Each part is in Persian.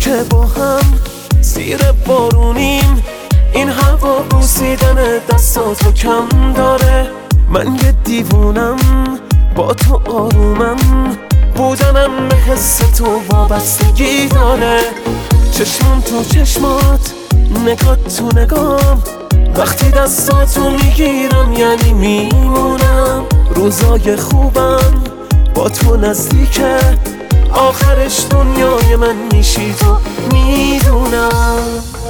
که با هم زیر بارونیم، این هوا بوسیدن دستاتو کم داره. من یه دیوونم با تو آرومم، بودنم به حس تو وابستگی داره. چشمم تو چشمات، نگاه تو نگام، وقتی دستاتو میگیرم یعنی میمونم. روزای خوبم با تو نزدیکه، آخرش دنیای من میشی تو میدونم.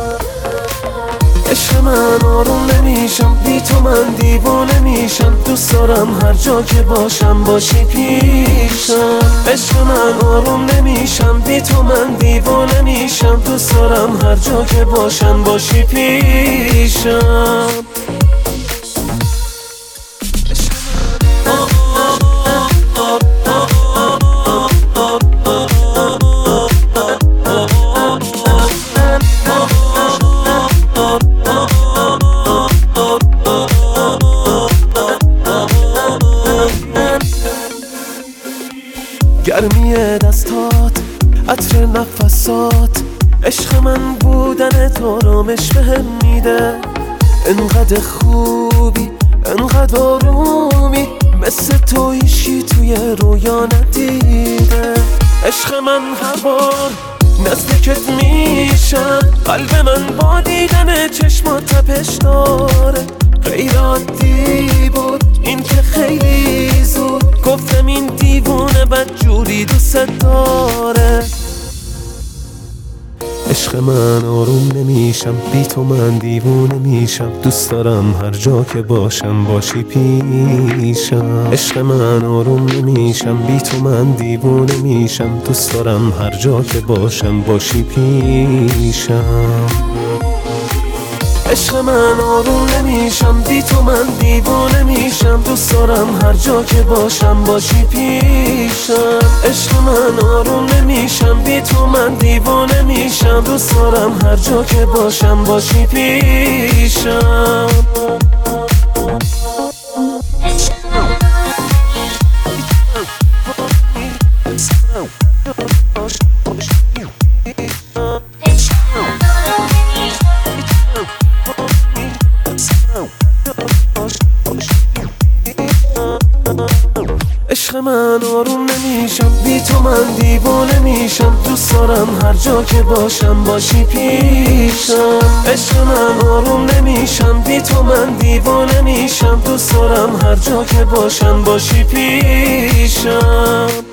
عشق من آروم نمیشم بی تو، من دیوانه میشم. دوست دارم هر جا که باشم باشی پیشم. عشق من آروم نمیشم بی تو، من دیوانه میشم. دوست دارم هر جا که باشم باشی پیشم. گرمی دستات، عطر نفسات، عشق من بودن تو آرامش بهم میده. انقدر خوبی، انقدر آرومی، مثل تو هیچی توی رویا ندیده. عشق من هر بار نزدیکت میشم، قلب من با دیدن چشمات تپش داره. غیر عادی بود این که خیلی زود گفتم این دیوونه بدجوری دوست داره. عشق من آروم نمیشم بی تو، من دیوونه میشم. دوست دارم هر جا که باشم باشی پیشم. عشق من آروم نمیشم بی تو، من دیوونه میشم. دوست دارم هر جا که باشم باشی پیشم. عشق من آروم نمیشم بی تو، من دیوانه میشم. دوست دارم هر جا که باشم باشی پیشم. عشق من آروم نمیشم بی تو، من دیوانه میشم. دوست دارم هر جا که باشم باشی پیشم. عشق من آروم نمیشم بی تو، من دیوانه میشم. دوست دارم هر جا که باشم باشی پیشم. عشق من آروم نمیشم بی تو، من دیوانه میشم. دوست دارم هر جا که باشم باشی پیشم.